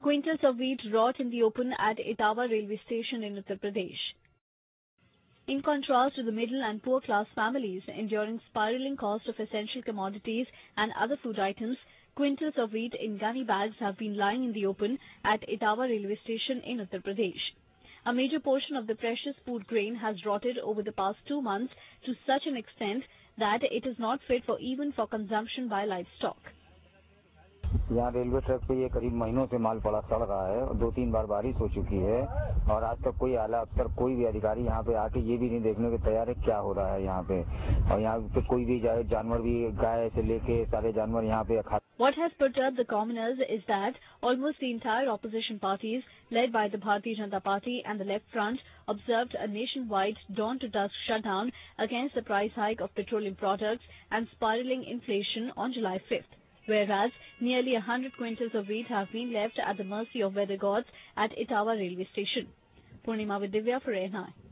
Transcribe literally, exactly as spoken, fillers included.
Quintals of wheat rot in the open at Etawah railway station in Uttar Pradesh. In contrast to the middle and poor class families enduring spiraling cost of essential commodities and other food items, quintals of wheat in gunny bags have been lying in the open at Etawah railway station in Uttar Pradesh. A major portion of the precious food grain has rotted over the past two months to such an extent that it is not fit for even for consumption by livestock. यहाँ railway track पे ये करीब महीनों से माल पड़ा सड़ रहा है। दो तीन बार बारिश हो चुकी है और आज तक कोई आला अफसर कोई भी अधिकारी यहाँ पे आके ये भी नहीं देखने के तैयार है क्या हो रहा है यहाँ पे। और यहाँ पे कोई भी जानवर भी गाय से लेके सारे जानवर यहाँ पे खा। What has perturbed the commoners is that almost the entire opposition parties, led by the Bharatiya Janata Party and the Left Front, observed a nationwide dawn-to-dusk shutdown against the price hike of petroleum products and spiraling inflation on July fifth. Whereas nearly a hundred quintals of wheat have been left at the mercy of weather gods at Etawah railway station. Purnima with Divya for A N I.